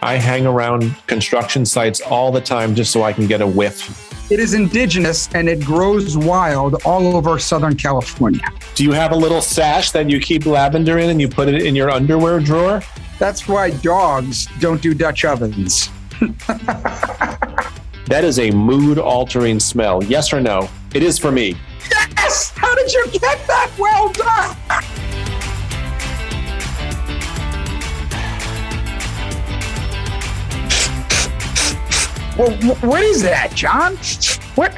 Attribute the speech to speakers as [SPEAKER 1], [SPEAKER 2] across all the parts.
[SPEAKER 1] I hang around construction sites all the time just so I can get a whiff.
[SPEAKER 2] It is indigenous and it grows wild all over Southern California.
[SPEAKER 1] Do you have a little sash that you keep lavender in and you put it in your underwear drawer?
[SPEAKER 2] That's why dogs don't do Dutch ovens.
[SPEAKER 1] That is a mood-altering smell. Yes or no? It is for me.
[SPEAKER 2] Yes! How did you get that? Well done! Well, what is that, John? What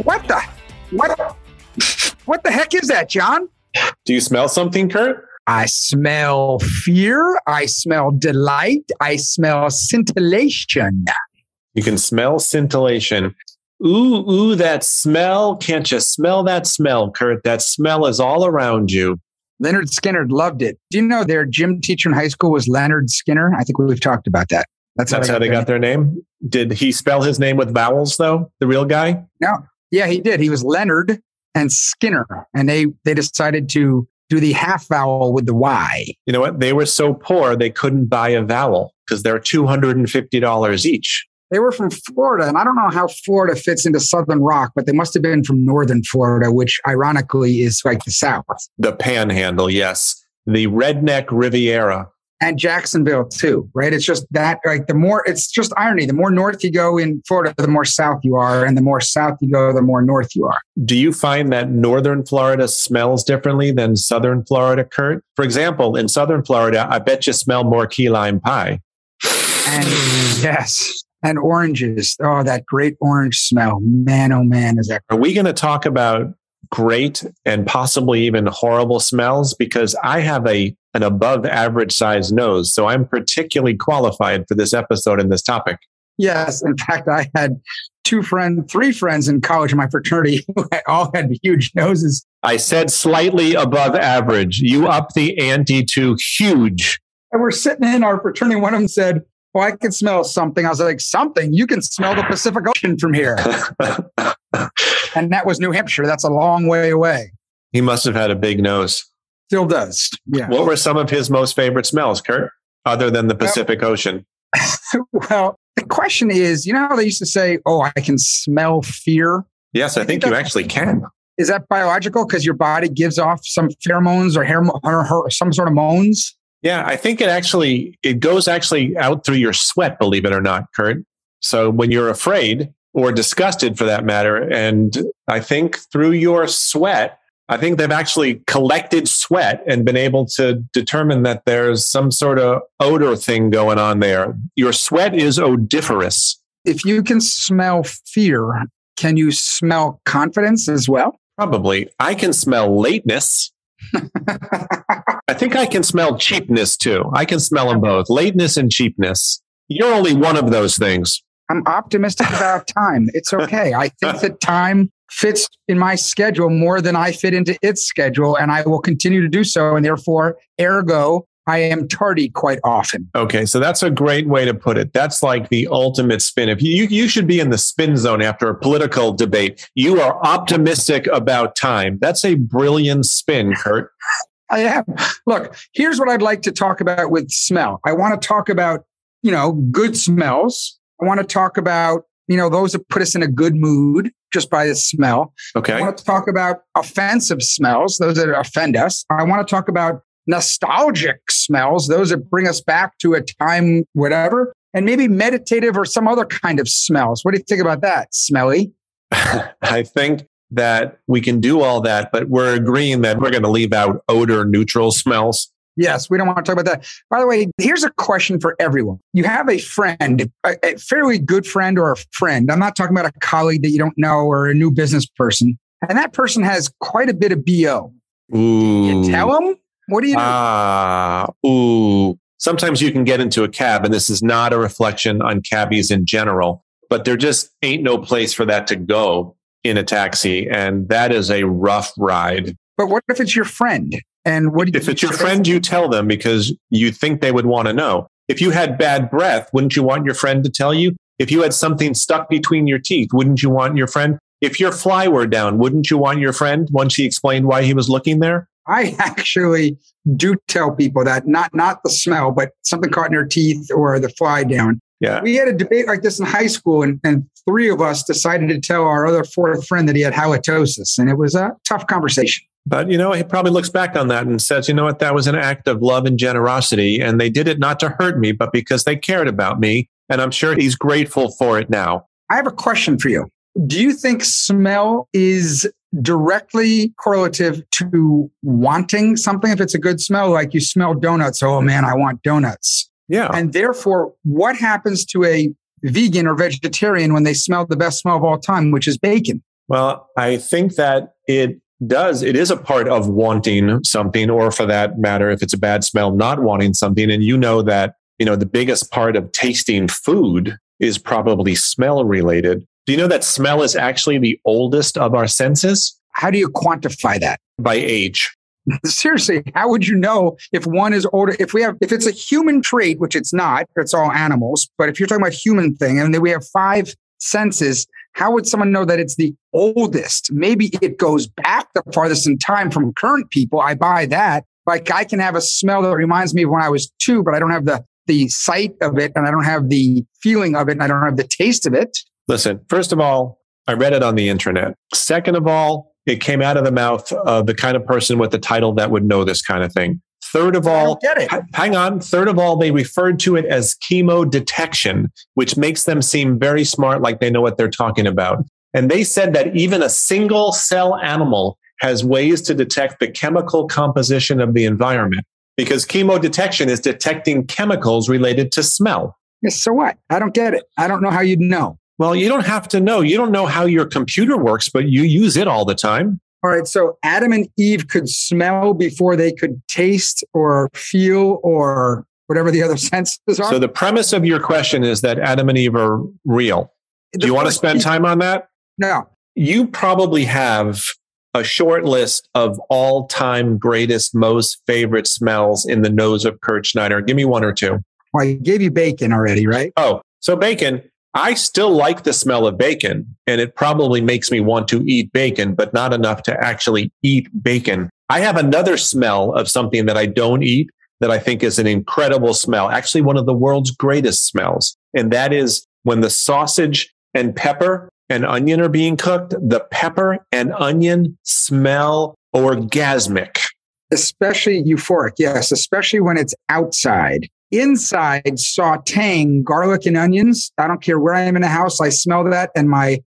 [SPEAKER 2] the heck is that, John?
[SPEAKER 1] Do you smell something, Kurt?
[SPEAKER 2] I smell fear. I smell delight. I smell scintillation.
[SPEAKER 1] You can smell scintillation. Ooh, that smell. Can't you smell that smell, Kurt? That smell is all around you.
[SPEAKER 2] Leonard Skinner loved it. Do you know their gym teacher in high school was Leonard Skinner? I think we've talked about that.
[SPEAKER 1] That's how they got their name? Did he spell his name with vowels, though, the real guy?
[SPEAKER 2] No. Yeah, he did. He was Leonard and Skinner. And they decided to do the half vowel with the Y.
[SPEAKER 1] You know what? They were so poor, they couldn't buy a vowel because they're $250 each.
[SPEAKER 2] They were from Florida, and I don't know how Florida fits into Southern Rock, but they must have been from Northern Florida, which ironically is like the South.
[SPEAKER 1] The Panhandle, yes. The Redneck Riviera.
[SPEAKER 2] And Jacksonville too, right? It's just that, like it's just irony. The more north you go in Florida, the more south you are. And the more south you go, the more north you are.
[SPEAKER 1] Do you find that Northern Florida smells differently than Southern Florida, Kurt? For example, in Southern Florida, I bet you smell more key lime pie.
[SPEAKER 2] And yes. And oranges. Oh, that great orange smell. Man, oh man, is that.
[SPEAKER 1] Are we going to talk about great and possibly even horrible smells? Because I have an above average size nose, so I'm particularly qualified for this episode and this topic.
[SPEAKER 2] Yes. In fact, I had three friends in college in my fraternity who all had huge noses.
[SPEAKER 1] I said slightly above average. You up the ante to huge.
[SPEAKER 2] And we're sitting in our fraternity. One of them said, "Oh, I can smell something." I was like, "Something? You can smell the Pacific Ocean from here." And that was New Hampshire. That's a long way away.
[SPEAKER 1] He must have had a big nose.
[SPEAKER 2] Still does. Yeah.
[SPEAKER 1] What were some of his most favorite smells, Kurt, other than the Pacific Ocean?
[SPEAKER 2] Well, the question is, you know how they used to say, "Oh, I can smell fear"?
[SPEAKER 1] Yes, I think you actually can.
[SPEAKER 2] Is that biological? Because your body gives off some pheromones or some sort of moans?
[SPEAKER 1] Yeah, I think it goes out through your sweat, believe it or not, Kurt. So when you're afraid or disgusted for that matter, and I think through your sweat, I think they've actually collected sweat and been able to determine that there's some sort of odor thing going on there. Your sweat is odoriferous.
[SPEAKER 2] If you can smell fear, can you smell confidence as well?
[SPEAKER 1] Probably. I can smell lateness. I think I can smell cheapness too. I can smell them both, lateness and cheapness. You're only one of those things.
[SPEAKER 2] I'm optimistic about time. It's okay. I think that time fits in my schedule more than I fit into its schedule, and I will continue to do so. And therefore, ergo, I am tardy quite often.
[SPEAKER 1] Okay, so that's a great way to put it. That's like the ultimate spin. If you should be in the spin zone after a political debate. You are optimistic about time. That's a brilliant spin, Kurt.
[SPEAKER 2] I am. Look, here's what I'd like to talk about with smell. I want to talk about, good smells. I want to talk about, those that put us in a good mood just by the smell.
[SPEAKER 1] Okay.
[SPEAKER 2] I want to talk about offensive smells, those that offend us. I want to talk about nostalgic smells, those that bring us back to a time, whatever, and maybe meditative or some other kind of smells. What do you think about that, Smelly?
[SPEAKER 1] I think that we can do all that, but we're agreeing that we're going to leave out odor neutral smells.
[SPEAKER 2] Yes, we don't want to talk about that. By the way, here's a question for everyone. You have a friend, a fairly good friend or a friend. I'm not talking about a colleague that you don't know or a new business person. And that person has quite a bit of BO.
[SPEAKER 1] Ooh.
[SPEAKER 2] You tell them? What do you do?
[SPEAKER 1] Sometimes you can get into a cab, and this is not a reflection on cabbies in general, but there just ain't no place for that to go in a taxi. And that is a rough ride.
[SPEAKER 2] But what if it's your friend? And what
[SPEAKER 1] if it's your friend, you tell them because you think they would want to know. If you had bad breath, wouldn't you want your friend to tell you? If you had something stuck between your teeth, wouldn't you want your friend? If your fly were down, wouldn't you want your friend once he explained why he was looking there?
[SPEAKER 2] I actually do tell people that, not the smell, but something caught in their teeth or the fly down.
[SPEAKER 1] Yeah.
[SPEAKER 2] We had a debate like this in high school, and three of us decided to tell our other fourth friend that he had halitosis, and it was a tough conversation.
[SPEAKER 1] But, he probably looks back on that and says, you know what, that was an act of love and generosity, and they did it not to hurt me, but because they cared about me, and I'm sure he's grateful for it now.
[SPEAKER 2] I have a question for you. Do you think smell is directly correlative to wanting something? If it's a good smell, like you smell donuts, oh man, I want donuts.
[SPEAKER 1] Yeah.
[SPEAKER 2] And therefore, what happens to a vegan or vegetarian when they smell the best smell of all time, which is bacon?
[SPEAKER 1] Well, I think that it is a part of wanting something, or for that matter, if it's a bad smell, not wanting something. And that, the biggest part of tasting food is probably smell related. Do you know that smell is actually the oldest of our senses?
[SPEAKER 2] How do you quantify that?
[SPEAKER 1] By age.
[SPEAKER 2] Seriously, how would you know if one is older? If it's a human trait, which it's not, it's all animals. But if you're talking about human thing, and then we have 5 senses, how would someone know that it's the oldest? Maybe it goes back the farthest in time from current people. I buy that. Like I can have a smell that reminds me of when I was 2, but I don't have the sight of it, and I don't have the feeling of it, and I don't have the taste of it.
[SPEAKER 1] Listen, first of all, I read it on the internet. Second of all, it came out of the mouth of the kind of person with the title that would know this kind of thing. Third of all, hang on. Third of all, they referred to it as chemodetection, which makes them seem very smart, like they know what they're talking about. And they said that even a single cell animal has ways to detect the chemical composition of the environment, because chemodetection is detecting chemicals related to smell.
[SPEAKER 2] Yes, so what? I don't get it. I don't know how you'd know.
[SPEAKER 1] Well, you don't have to know. You don't know how your computer works, but you use it all the time.
[SPEAKER 2] All right. So Adam and Eve could smell before they could taste or feel or whatever the other senses are.
[SPEAKER 1] So the premise of your question is that Adam and Eve are real. Do you want to spend time on that?
[SPEAKER 2] No.
[SPEAKER 1] You probably have a short list of all-time greatest, most favorite smells in the nose of Kurt Schneider. Give me 1 or 2.
[SPEAKER 2] Well, I gave you bacon already, right?
[SPEAKER 1] Oh, so bacon. I still like the smell of bacon, and it probably makes me want to eat bacon, but not enough to actually eat bacon. I have another smell of something that I don't eat that I think is an incredible smell, actually one of the world's greatest smells. And that is when the sausage and pepper and onion are being cooked, the pepper and onion smell orgasmic.
[SPEAKER 2] Especially euphoric, yes, especially when it's outside. Inside, sauteing garlic and onions. I don't care where I am in the house. I smell that, and my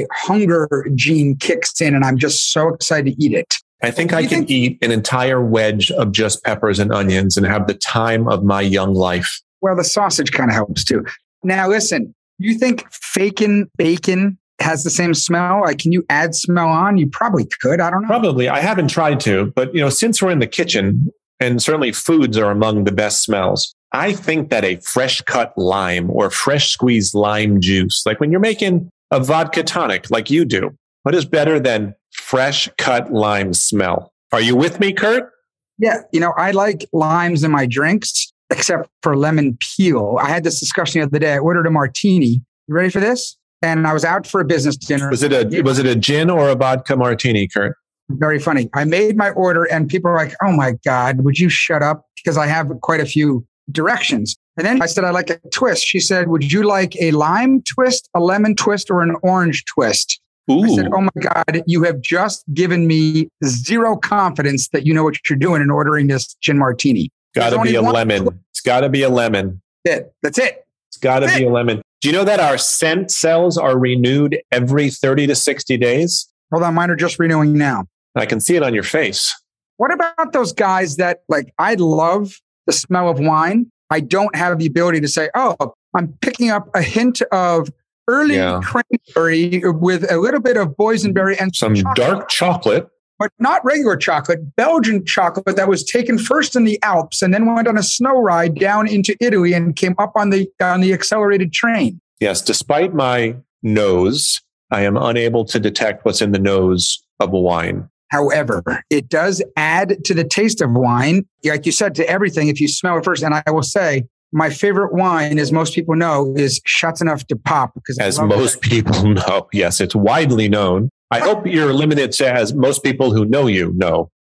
[SPEAKER 2] hunger gene kicks in, and I'm just so excited to eat it.
[SPEAKER 1] I think I can eat an entire wedge of just peppers and onions and have the time of my young life.
[SPEAKER 2] Well, the sausage kind of helps too. Now, listen, you think faking bacon has the same smell? Like, can you add smell on? You probably could. I don't know.
[SPEAKER 1] Probably. I haven't tried to, but since we're in the kitchen, and certainly foods are among the best smells, I think that a fresh cut lime or fresh squeezed lime juice, like when you're making a vodka tonic like you do, what is better than fresh cut lime smell? Are you with me, Kurt?
[SPEAKER 2] Yeah. I like limes in my drinks, except for lemon peel. I had this discussion the other day. I ordered a martini. You ready for this? And I was out for a business dinner.
[SPEAKER 1] Was it a gin or a vodka martini, Kurt?
[SPEAKER 2] Very funny. I made my order and people are like, oh my God, would you shut up? Because I have quite a few directions. And then I said, I like a twist. She said, would you like a lime twist, a lemon twist, or an orange twist? Ooh. I said, oh my God, you have just given me zero confidence that you know what you're doing in ordering this gin martini.
[SPEAKER 1] Got to be a lemon. It's got to be a lemon.
[SPEAKER 2] That's it.
[SPEAKER 1] It's got to be a lemon. Do you know that our scent cells are renewed every 30 to 60 days?
[SPEAKER 2] Hold on, mine are just renewing now.
[SPEAKER 1] I can see it on your face.
[SPEAKER 2] What about those guys that, like, I love the smell of wine. I don't have the ability to say, oh, I'm picking up a hint of early cranberry with a little bit of boysenberry and
[SPEAKER 1] some dark chocolate.
[SPEAKER 2] But not regular chocolate, Belgian chocolate that was taken first in the Alps and then went on a snow ride down into Italy and came up on the accelerated train.
[SPEAKER 1] Yes, despite my nose, I am unable to detect what's in the nose of a wine.
[SPEAKER 2] However, it does add to the taste of wine, like you said, to everything if you smell it first. And I will say, my favorite wine, as most people know, is Chateauneuf du Pape.
[SPEAKER 1] As most people know. Yes, it's widely known. I hope you're limited to as most people who know you know.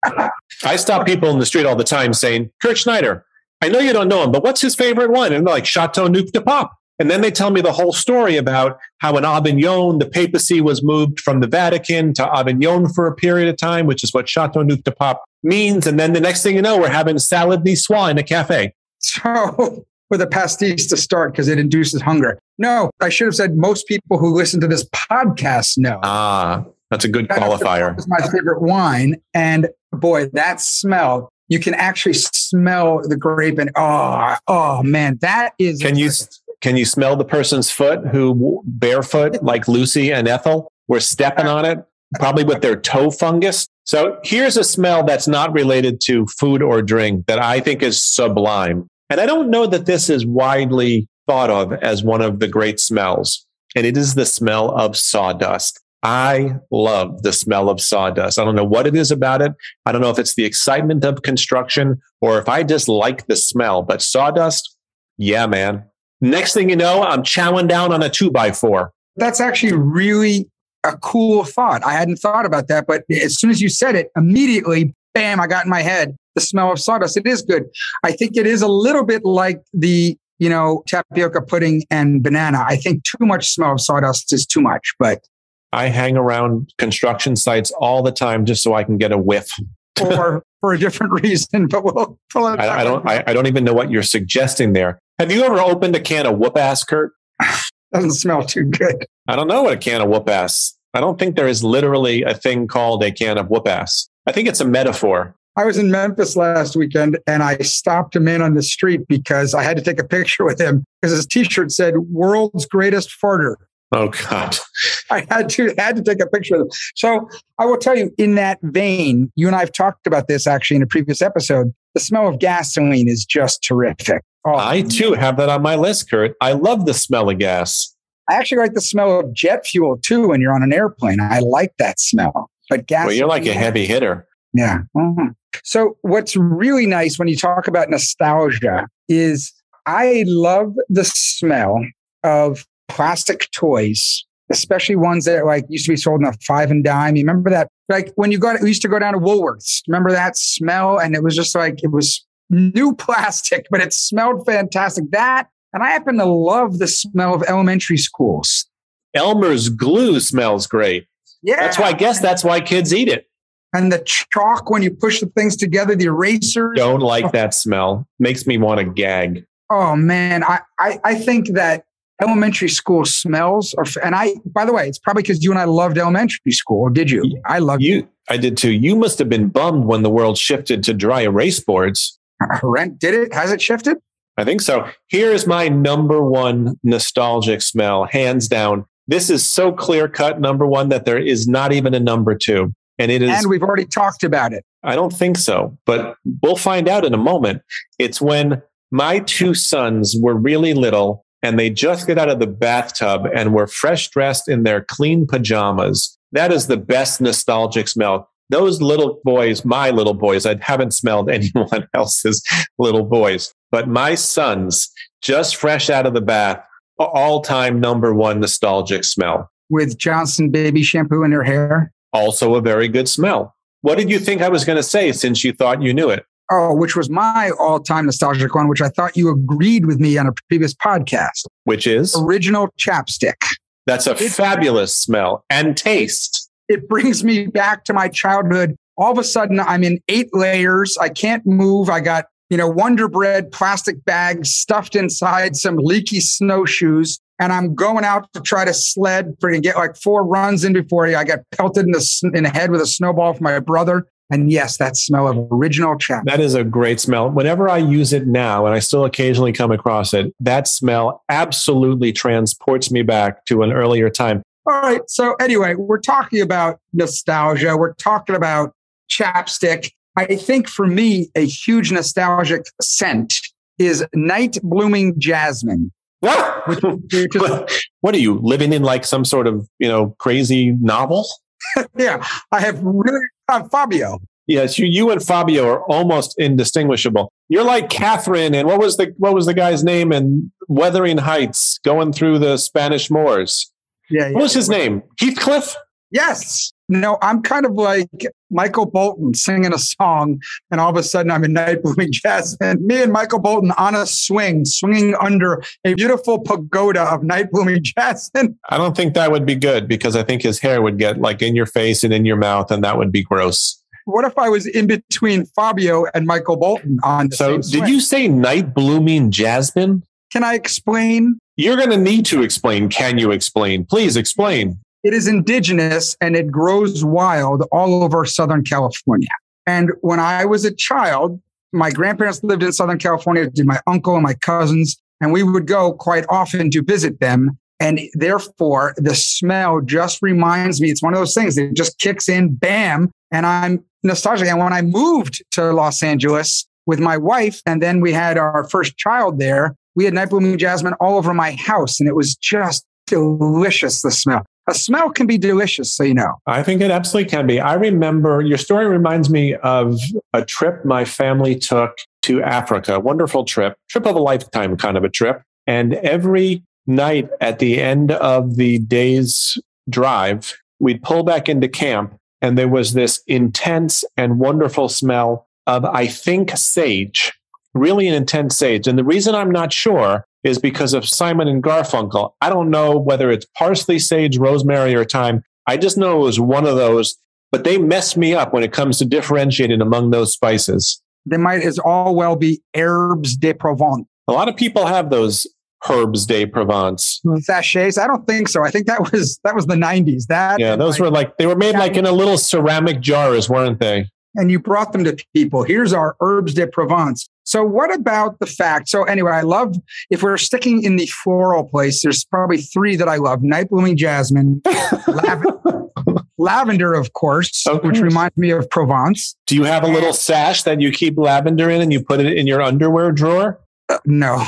[SPEAKER 1] I stop people in the street all the time saying, Kurt Schneider, I know you don't know him, but what's his favorite wine? And they're like, Chateau Nuc de Pape. And then they tell me the whole story about how in Avignon, the papacy was moved from the Vatican to Avignon for a period of time, which is what Chateau Nuc de Pape means. And then the next thing you know, we're having salad niçoise in a cafe.
[SPEAKER 2] So with a pastis to start because it induces hunger. No, I should have said most people who listen to this podcast know.
[SPEAKER 1] Ah, that's a good qualifier.
[SPEAKER 2] It's my favorite wine. And boy, that smell, you can actually smell the grape. And oh man, that is...
[SPEAKER 1] Can you smell the person's foot who barefoot, like Lucy and Ethel, were stepping on it, probably with their toe fungus? So here's a smell that's not related to food or drink that I think is sublime. And I don't know that this is widely thought of as one of the great smells. And it is the smell of sawdust. I love the smell of sawdust. I don't know what it is about it. I don't know if it's the excitement of construction or if I just like the smell. But sawdust, yeah, man. Next thing you know, I'm chowing down on a 2x4.
[SPEAKER 2] That's actually really a cool thought. I hadn't thought about that, but as soon as you said it, immediately, bam, I got in my head the smell of sawdust. It is good. I think it is a little bit like the, tapioca pudding and banana. I think too much smell of sawdust is too much, but
[SPEAKER 1] I hang around construction sites all the time just so I can get a whiff.
[SPEAKER 2] Or for a different reason, but we'll pull it.
[SPEAKER 1] I don't even know what you're suggesting there. Have you ever opened a can of whoop-ass, Kurt?
[SPEAKER 2] Doesn't smell too good.
[SPEAKER 1] I don't know what a can of whoop-ass. I don't think there is literally a thing called a can of whoop-ass. I think it's a metaphor.
[SPEAKER 2] I was in Memphis last weekend and I stopped him in on the street because I had to take a picture with him because his t-shirt said world's greatest farter.
[SPEAKER 1] Oh, God.
[SPEAKER 2] I had to take a picture of him. So I will tell you, in that vein, you and I have talked about this actually in a previous episode. The smell of gasoline is just terrific. Oh,
[SPEAKER 1] I, too, have that on my list, Kurt. I love the smell of gas.
[SPEAKER 2] I actually like the smell of jet fuel, too, when you're on an airplane. I like that smell. But gas.
[SPEAKER 1] Well, you're like a heavy hitter.
[SPEAKER 2] Yeah. Mm-hmm. So what's really nice when you talk about nostalgia is I love the smell of plastic toys, especially ones that used to be sold in a 5 and dime. You remember that? Like when we used to go down to Woolworths. Remember that smell? And it was just it was new plastic, but it smelled fantastic. That, and I happen to love the smell of elementary schools.
[SPEAKER 1] Elmer's glue smells great.
[SPEAKER 2] Yeah.
[SPEAKER 1] That's why kids eat it.
[SPEAKER 2] And the chalk, when you push the things together, the erasers.
[SPEAKER 1] Don't like that smell. Makes me want to gag.
[SPEAKER 2] Oh, man. I think that elementary school smells are, and by the way, it's probably because you and I loved elementary school. Or did you? I loved you.
[SPEAKER 1] I did too. You must have been bummed when the world shifted to dry erase boards.
[SPEAKER 2] Did it? Has it shifted?
[SPEAKER 1] I think so. Here's my number one nostalgic smell, hands down. This is so clear cut, number one, that there is not even a number two. And it is.
[SPEAKER 2] And we've already talked about it.
[SPEAKER 1] I don't think so, but we'll find out in a moment. It's when my two sons were really little and they just get out of the bathtub and were fresh dressed in their clean pajamas. That is the best nostalgic smell. Those little boys, my little boys, I haven't smelled anyone else's little boys, but my sons, just fresh out of the bath, all-time number one nostalgic smell.
[SPEAKER 2] With Johnson baby shampoo in their hair?
[SPEAKER 1] Also a very good smell. What did you think I was going to say since you thought you knew it?
[SPEAKER 2] Oh, which was my all-time nostalgic one, which I thought you agreed with me on a previous podcast.
[SPEAKER 1] Which is?
[SPEAKER 2] Original chapstick.
[SPEAKER 1] That's a fabulous smell and taste.
[SPEAKER 2] It brings me back to my childhood. All of a sudden, I'm in 8 layers. I can't move. I got, Wonder Bread plastic bags stuffed inside some leaky snowshoes. And I'm going out to try to sled to get 4 runs in before I got pelted in the head with a snowball from my brother. And yes, that smell of original chapstick.
[SPEAKER 1] That is a great smell. Whenever I use it now, and I still occasionally come across it, that smell absolutely transports me back to an earlier time.
[SPEAKER 2] All right. So anyway, we're talking about nostalgia. We're talking about chapstick. I think for me, a huge nostalgic scent is night blooming jasmine.
[SPEAKER 1] What? What are you living in some sort of, crazy novel?
[SPEAKER 2] Yeah, I have really Fabio.
[SPEAKER 1] Yes, you and Fabio are almost indistinguishable. You're like Catherine, and what was the guy's name in Wuthering Heights, going through the Spanish Moors?
[SPEAKER 2] Yeah.
[SPEAKER 1] What was his name? Heathcliff?
[SPEAKER 2] Yes. No, I'm kind of like Michael Bolton singing a song, and all of a sudden I'm in Night Blooming Jasmine. Me and Michael Bolton on a swing, swinging under a beautiful pagoda of Night Blooming Jasmine.
[SPEAKER 1] I don't think that would be good because I think his hair would get like in your face and in your mouth, and that would be gross.
[SPEAKER 2] What if I was in between Fabio and Michael Bolton on the same swing?
[SPEAKER 1] Did you say Night Blooming Jasmine?
[SPEAKER 2] Can I explain?
[SPEAKER 1] You're going to need to explain. Can you explain? Please explain.
[SPEAKER 2] It is indigenous and it grows wild all over Southern California. And when I was a child, my grandparents lived in Southern California, did my uncle and my cousins, and we would go quite often to visit them. And therefore, the smell just reminds me, it's one of those things that just kicks in, bam, and I'm nostalgic. And when I moved to Los Angeles with my wife, and then we had our first child there, we had Night Blooming Jasmine all over my house, and it was just delicious, the smell. A smell can be delicious, so you know.
[SPEAKER 1] I think it absolutely can be. I remember, your story reminds me of a trip my family took to Africa. A wonderful trip of a lifetime kind of a trip. And every night at the end of the day's drive, we'd pull back into camp, and there was this intense and wonderful smell of, I think, sage, really an intense sage. And the reason I'm not sure is because of Simon and Garfunkel. I don't know whether it's parsley, sage, rosemary, or thyme. I just know it was one of those, but they messed me up when it comes to differentiating among those spices.
[SPEAKER 2] They might as all well be herbes de Provence.
[SPEAKER 1] A lot of people have those herbes de Provence.
[SPEAKER 2] Sachets? I don't think so. I think that was the 90s.
[SPEAKER 1] Those were like, they were made like in a little ceramic jars, weren't they?
[SPEAKER 2] And you brought them to people. Here's our herbes de Provence. So what about the fact? So anyway, I love, if we're sticking in the floral place, there's probably three that I love. Night Blooming Jasmine, lavender, of course, which reminds me of Provence.
[SPEAKER 1] Do you have a little sash that you keep lavender in and you put it in your underwear drawer?
[SPEAKER 2] No.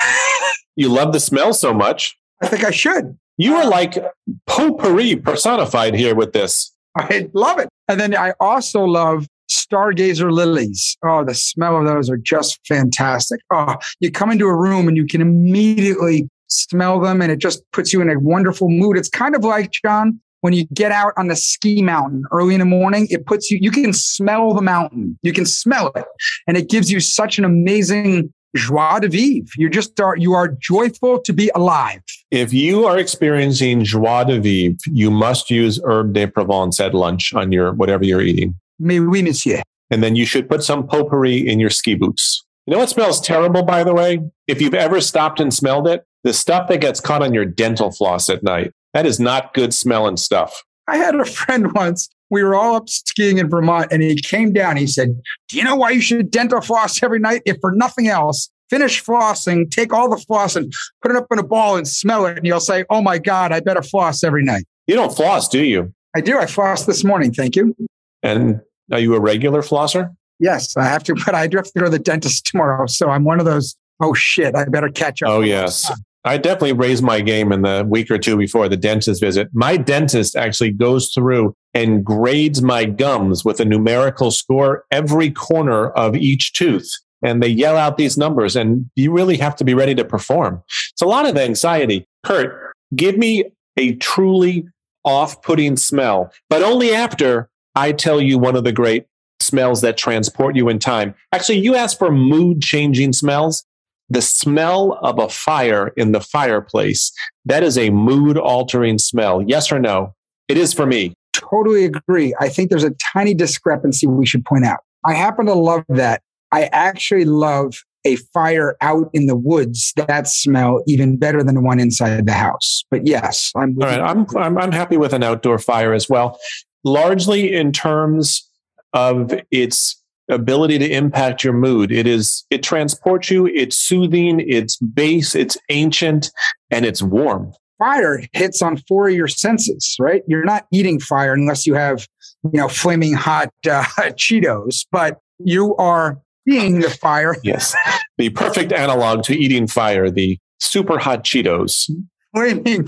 [SPEAKER 1] You love the smell so much.
[SPEAKER 2] I think I should.
[SPEAKER 1] You are like potpourri personified here with this.
[SPEAKER 2] I love it. And then I also love stargazer lilies. Oh, the smell of those are just fantastic. Oh, you come into a room and you can immediately smell them, and it just puts you in a wonderful mood. It's kind of like, John, when you get out on the ski mountain early in the morning, it puts you can smell the mountain. You can smell it. And it gives you such an amazing joie de vivre. You are joyful to be alive.
[SPEAKER 1] If you are experiencing joie de vivre, you must use herbe de Provence at lunch on your whatever you're eating.
[SPEAKER 2] Mais oui, monsieur.
[SPEAKER 1] And then you should put some potpourri in your ski boots. You know what smells terrible, by the way? If you've ever stopped and smelled it, the stuff that gets caught on your dental floss at night. That is not good smelling stuff.
[SPEAKER 2] I had a friend once. We were all up skiing in Vermont, and he came down. He said, "Do you know why you should dental floss every night? If for nothing else, finish flossing, take all the floss and put it up in a ball and smell it. And you'll say, oh my God, I better floss every night."
[SPEAKER 1] You don't floss, do you?
[SPEAKER 2] I do. I flossed this morning. Thank you.
[SPEAKER 1] And are you a regular flosser?
[SPEAKER 2] Yes, I have to, but I do have to go to the dentist tomorrow. So I'm one of those, oh shit, I better catch up.
[SPEAKER 1] Oh, yes. I definitely raised my game in the week or two before the dentist visit. My dentist actually goes through and grades my gums with a numerical score every corner of each tooth. And they yell out these numbers, and you really have to be ready to perform. It's a lot of anxiety. Kurt, give me a truly off-putting smell, but only after I tell you one of the great smells that transport you in time. Actually, you asked for mood-changing smells. The smell of a fire in the fireplace, that is a mood-altering smell. Yes or no? It is for me.
[SPEAKER 2] Totally agree. I think there's a tiny discrepancy we should point out. I happen to love that. I actually love a fire out in the woods. That smell even better than the one inside the house. But yes, I'm
[SPEAKER 1] all right. I'm happy with an outdoor fire as well. Largely in terms of its ability to impact your mood. It transports you. It's soothing. It's base. It's ancient, and it's warm.
[SPEAKER 2] Fire hits on 4 of your senses, right? You're not eating fire unless you have, flaming hot Cheetos, but you are seeing the fire.
[SPEAKER 1] Yes. The perfect analog to eating fire, the super hot Cheetos. Flaming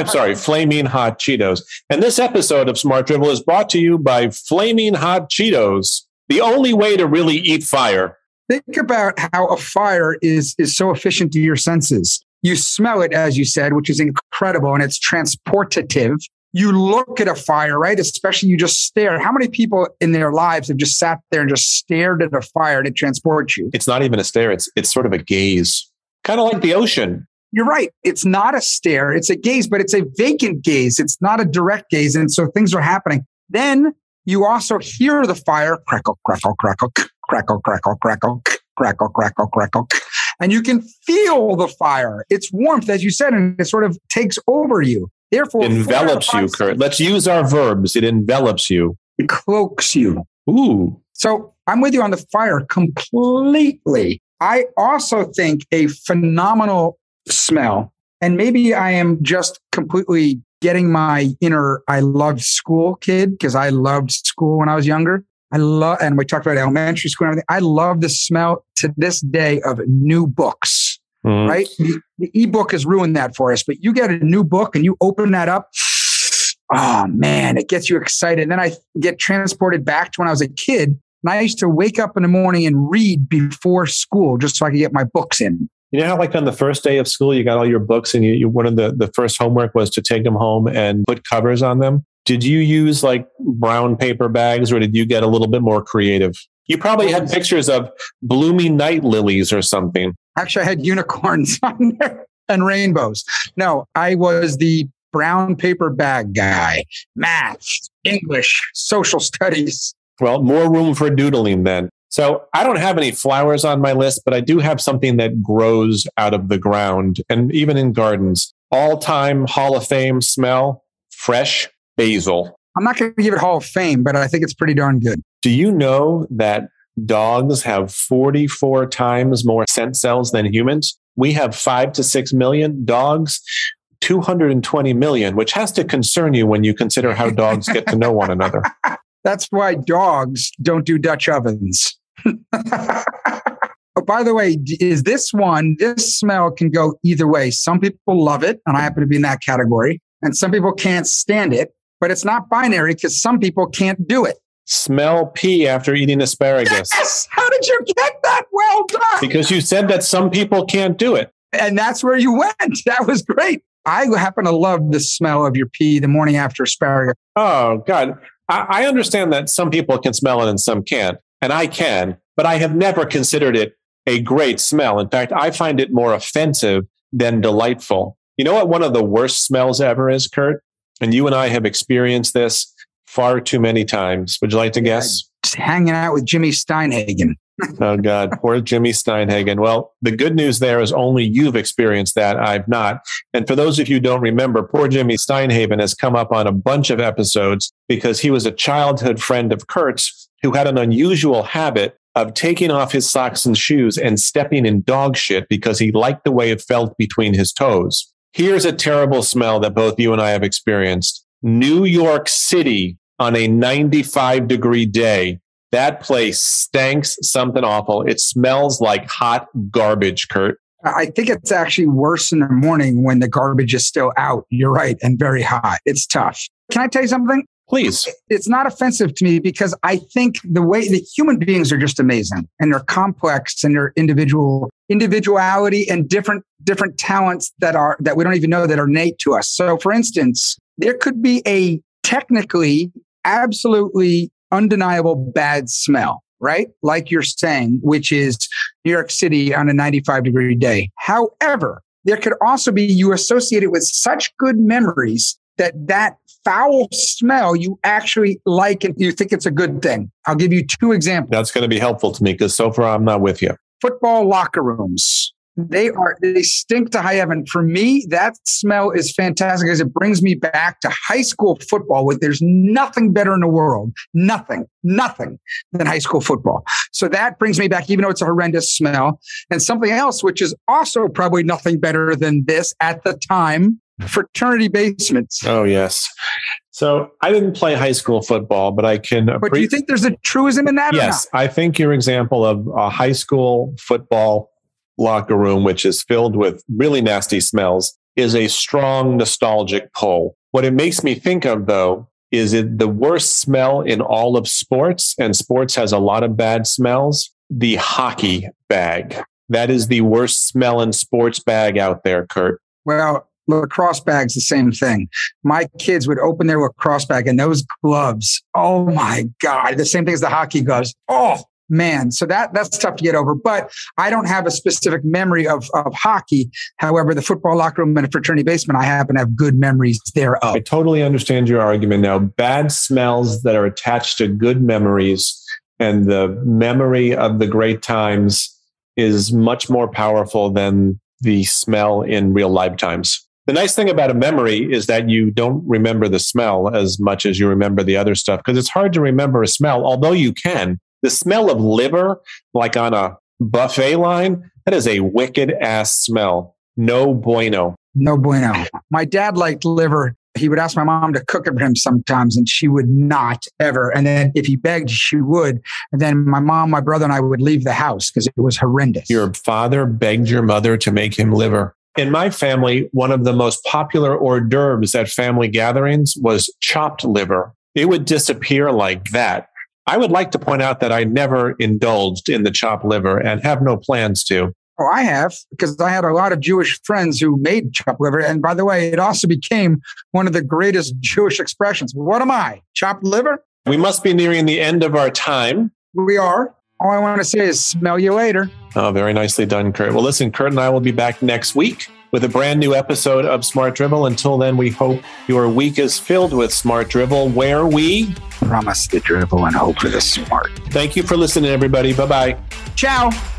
[SPEAKER 1] hot Cheetos. And this episode of Smart Dribble is brought to you by Flaming Hot Cheetos, the only way to really eat fire.
[SPEAKER 2] Think about how a fire is so efficient to your senses. You smell it, as you said, which is incredible, and it's transportative. you look at a fire, right? Especially you just stare. How many people in their lives have just sat there and just stared at a fire to transport you?
[SPEAKER 1] It's not even a stare. It's sort of a gaze, kind of like the ocean.
[SPEAKER 2] You're right. It's not a stare. It's a gaze, but it's a vacant gaze. It's not a direct gaze. And so things are happening. Then you also hear the fire crackle, crackle, crackle, crackle, crackle, crackle, crackle, crackle, crackle. And you can feel the fire. It's warmth, as you said, and it sort of takes over you. Therefore,
[SPEAKER 1] it envelops you, Kurt. Let's use our verbs. It envelops you.
[SPEAKER 2] It cloaks you.
[SPEAKER 1] Ooh.
[SPEAKER 2] So I'm with you on the fire completely. I also think a phenomenal smell, and maybe I am just completely getting my inner I loved school kid, because I loved school when I was younger. And we talked about elementary school and everything. I love the smell to this day of new books, right? The ebook has ruined that for us, but you get a new book and you open that up. Oh man, it gets you excited. And then I get transported back to when I was a kid, and I used to wake up in the morning and read before school just so I could get my books in.
[SPEAKER 1] You know how like on the first day of school, you got all your books and you one of the first homework was to take them home and put covers on them? Did you use like brown paper bags, or did you get a little bit more creative? You probably had pictures of blooming night lilies or something.
[SPEAKER 2] Actually, I had unicorns on there and rainbows. No, I was the brown paper bag guy. Math, English, social studies.
[SPEAKER 1] Well, more room for doodling then. So I don't have any flowers on my list, but I do have something that grows out of the ground and even in gardens. All-time Hall of Fame smell, fresh basil.
[SPEAKER 2] I'm not going to give it Hall of Fame, but I think it's pretty darn good.
[SPEAKER 1] Do you know that dogs have 44 times more scent cells than humans? We have 5 to 6 million. Dogs, 220 million, which has to concern you when you consider how dogs get to know one another.
[SPEAKER 2] That's why dogs don't do Dutch ovens. Oh, by the way, this smell can go either way. Some people love it, and I happen to be in that category. And some people can't stand it, but it's not binary because some people can't do it.
[SPEAKER 1] Smell pee after eating asparagus.
[SPEAKER 2] Yes! How did you get that? Well done.
[SPEAKER 1] Because you said that some people can't do it.
[SPEAKER 2] And that's where you went. That was great. I happen to love the smell of your pee the morning after asparagus.
[SPEAKER 1] Oh, God. I understand that some people can smell it and some can't. And I can, but I have never considered it a great smell. In fact, I find it more offensive than delightful. You know what one of the worst smells ever is, Kurt? And you and I have experienced this far too many times. Would you like to guess?
[SPEAKER 2] Just hanging out with Jimmy Steinhagen.
[SPEAKER 1] Oh, God. Poor Jimmy Steinhagen. Well, the good news there is only you've experienced that. I've not. And for those of you who don't remember, poor Jimmy Steinhagen has come up on a bunch of episodes because he was a childhood friend of Kurt's who had an unusual habit of taking off his socks and shoes and stepping in dog shit because he liked the way it felt between his toes. Here's a terrible smell that both you and I have experienced. New York City on a 95-degree day. That place stinks something awful. It smells like hot garbage, Kurt.
[SPEAKER 2] I think it's actually worse in the morning when the garbage is still out. You're right. And very hot. It's tough. Can I tell you something?
[SPEAKER 1] Please.
[SPEAKER 2] It's not offensive to me because I think the way the human beings are just amazing and they're complex and their individuality and different talents that we don't even know that are innate to us. So for instance, there could be a technically absolutely undeniable bad smell, right? Like you're saying, which is New York City on a 95-degree day. However, there could also be you associate it with such good memories that foul smell you actually like and you think it's a good thing. I'll give you 2 examples.
[SPEAKER 1] That's going to be helpful to me because so far I'm not with you.
[SPEAKER 2] Football locker rooms. They stink to high heaven. For me, that smell is fantastic because it brings me back to high school football. There's nothing better in the world. Nothing than high school football. So that brings me back, even though it's a horrendous smell. And something else, which is also probably nothing better than this at the time, fraternity basements.
[SPEAKER 1] Oh, yes. So I didn't play high school football, but I can...
[SPEAKER 2] But do you think there's a truism in that?
[SPEAKER 1] Yes. I think your example of a high school football locker room, which is filled with really nasty smells, is a strong nostalgic pull. What it makes me think of, though, is it the worst smell in all of sports, and sports has a lot of bad smells, the hockey bag. That is the worst smell in sports bag out there, Kurt.
[SPEAKER 2] Well, Lacrosse bag's the same thing. My kids would open their lacrosse bag and those gloves, oh my God, the same thing as the hockey gloves. Oh man. So that's tough to get over. But I don't have a specific memory of hockey. However, the football locker room and a fraternity basement, I happen to have good memories thereof.
[SPEAKER 1] I totally understand your argument now. Bad smells that are attached to good memories and the memory of the great times is much more powerful than the smell in real lifetimes. The nice thing about a memory is that you don't remember the smell as much as you remember the other stuff, because it's hard to remember a smell, although you can. The smell of liver, like on a buffet line, that is a wicked ass smell. No bueno.
[SPEAKER 2] No bueno. My dad liked liver. He would ask my mom to cook it for him sometimes, and she would not ever. And then if he begged, she would. And then my mom, my brother, and I would leave the house because it was horrendous.
[SPEAKER 1] Your father begged your mother to make him liver. In my family, one of the most popular hors d'oeuvres at family gatherings was chopped liver. It would disappear like that. I would like to point out that I never indulged in the chopped liver and have no plans to.
[SPEAKER 2] Oh, I have, because I had a lot of Jewish friends who made chopped liver. And by the way, it also became one of the greatest Jewish expressions. What am I? Chopped liver?
[SPEAKER 1] We must be nearing the end of our time.
[SPEAKER 2] We are. All I want to say is smell you later.
[SPEAKER 1] Oh, very nicely done, Kurt. Well, listen, Kurt and I will be back next week with a brand new episode of Smart Dribble. Until then, we hope your week is filled with Smart Dribble, where we
[SPEAKER 2] promise the dribble and hope for the smart.
[SPEAKER 1] Thank you for listening, everybody. Bye-bye.
[SPEAKER 2] Ciao.